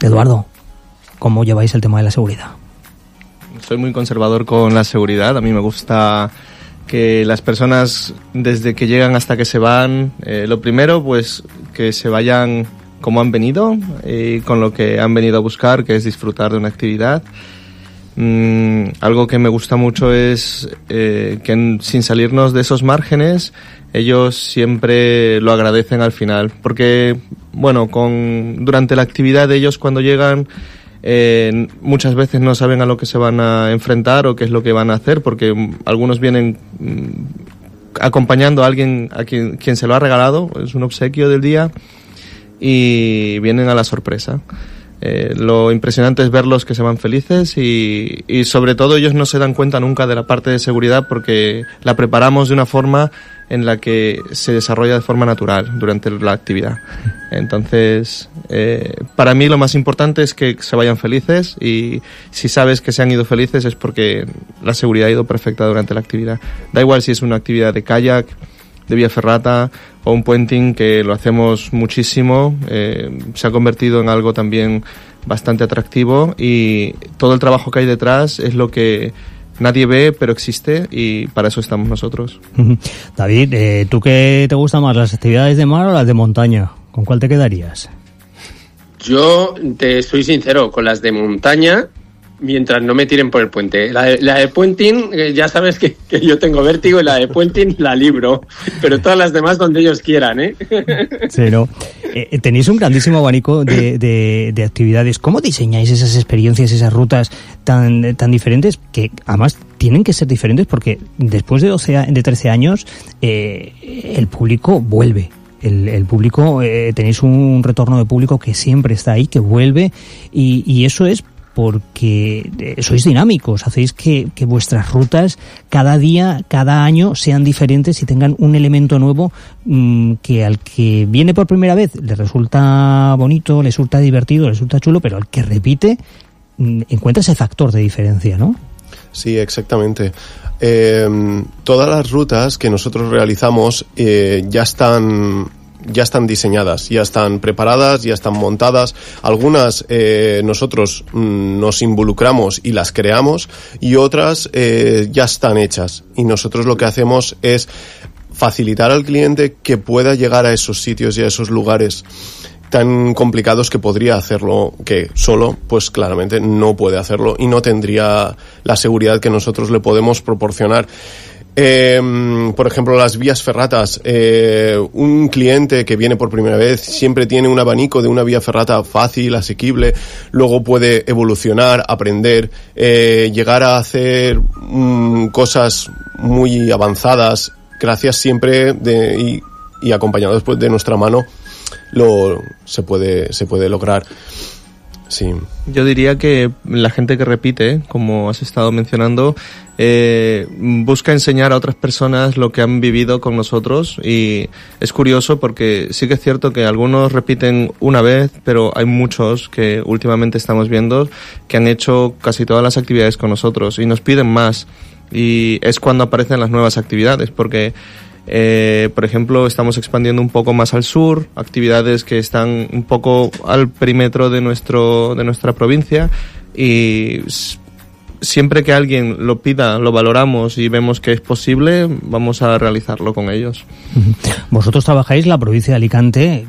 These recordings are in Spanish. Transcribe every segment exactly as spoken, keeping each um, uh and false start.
Eduardo, ¿cómo lleváis el tema de la seguridad? Soy muy conservador con la seguridad. A mí me gusta que las personas, desde que llegan hasta que se van, eh, lo primero, pues que se vayan como han venido, y con lo que han venido a buscar, que es disfrutar de una actividad. Mm, algo que me gusta mucho es eh, que en, sin salirnos de esos márgenes, ellos siempre lo agradecen al final, porque bueno, con durante la actividad ellos cuando llegan eh, muchas veces no saben a lo que se van a enfrentar o qué es lo que van a hacer, porque algunos vienen mm, acompañando a alguien a quien, quien se lo ha regalado, es un obsequio del día, y vienen a la sorpresa. Eh, lo impresionante es verlos que se van felices y, y sobre todo ellos no se dan cuenta nunca de la parte de seguridad porque la preparamos de una forma en la que se desarrolla de forma natural durante la actividad. Entonces, eh, para mí lo más importante es que se vayan felices, y si sabes que se han ido felices es porque la seguridad ha ido perfecta durante la actividad. Da igual si es una actividad de kayak, de vía ferrata o un puenting, que lo hacemos muchísimo, eh, se ha convertido en algo también bastante atractivo, y todo el trabajo que hay detrás es lo que nadie ve pero existe, y para eso estamos nosotros. David, eh, ¿tú qué te gusta más, las actividades de mar o las de montaña? ¿Con cuál te quedarías? Yo te soy sincero, con las de montaña, mientras no me tiren por el puente. La de, la de puenting, eh, ya sabes que, que yo tengo vértigo, y la de puenting la libro, pero todas las demás donde ellos quieran, ¿eh? Sí, ¿no? Eh, tenéis un grandísimo abanico de, de, de actividades. ¿Cómo diseñáis esas experiencias, esas rutas tan, tan diferentes, que además tienen que ser diferentes porque después de doce, de trece años eh, el público vuelve? El, el público, eh, tenéis un retorno de público que siempre está ahí, que vuelve, y, y eso es porque sois dinámicos, hacéis que, que vuestras rutas cada día, cada año sean diferentes y tengan un elemento nuevo mmm, que al que viene por primera vez le resulta bonito, le resulta divertido, le resulta chulo, pero al que repite mmm, encuentra ese factor de diferencia, ¿no? Sí, exactamente. Eh, todas las rutas que nosotros realizamos eh, ya están... ya están diseñadas, ya están preparadas, ya están montadas. Algunas eh, nosotros mm, nos involucramos y las creamos, y otras eh, ya están hechas. Y nosotros lo que hacemos es facilitar al cliente que pueda llegar a esos sitios y a esos lugares tan complicados que podría hacerlo, que solo, pues claramente no puede hacerlo y no tendría la seguridad que nosotros le podemos proporcionar. Eh, por ejemplo, las vías ferratas. Eh, un cliente que viene por primera vez siempre tiene un abanico de una vía ferrata fácil, asequible. Luego puede evolucionar, aprender, eh, llegar a hacer mm, cosas muy avanzadas, gracias siempre de, y, y acompañado después de nuestra mano, lo se puede se puede lograr. Sí. Yo diría que la gente que repite, como has estado mencionando, eh, busca enseñar a otras personas lo que han vivido con nosotros, y es curioso porque sí que es cierto que algunos repiten una vez, pero hay muchos que últimamente estamos viendo que han hecho casi todas las actividades con nosotros y nos piden más, y es cuando aparecen las nuevas actividades, porque Eh, por ejemplo, estamos expandiendo un poco más al sur, actividades que están un poco al perímetro de nuestro de nuestra provincia, y siempre que alguien lo pida, lo valoramos y vemos que es posible, vamos a realizarlo con ellos. Vosotros trabajáis la provincia de Alicante,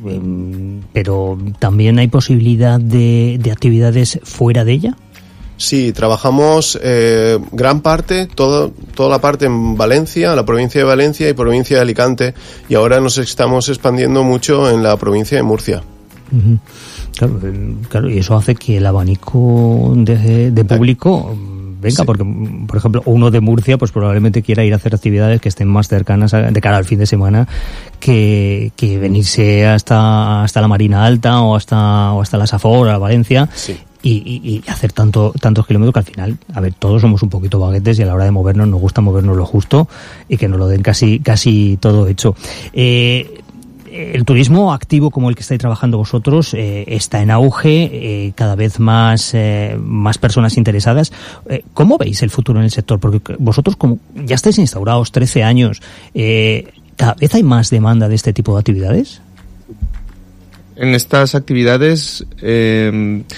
pero ¿también hay posibilidad de, de actividades fuera de ella? Sí, trabajamos eh, gran parte, todo, toda la parte en Valencia, la provincia de Valencia y provincia de Alicante, y ahora nos estamos expandiendo mucho en la provincia de Murcia. Uh-huh. Claro, claro, y eso hace que el abanico de, de público venga, sí. Porque, por ejemplo, uno de Murcia pues probablemente quiera ir a hacer actividades que estén más cercanas a, de cara al fin de semana que, que venirse hasta hasta la Marina Alta o hasta o hasta la Safor, a Valencia. Sí. Y, y, y hacer tanto tantos kilómetros que al final, a ver, todos somos un poquito baguetes y a la hora de movernos nos gusta movernos lo justo y que nos lo den casi casi todo hecho. Eh, el turismo activo como el que estáis trabajando vosotros eh, está en auge, eh, cada vez más eh, más personas interesadas. Eh, ¿Cómo veis el futuro en el sector? Porque vosotros como ya estáis instaurados trece años, eh, ¿cada vez hay más demanda de este tipo de actividades? En estas actividades, eh,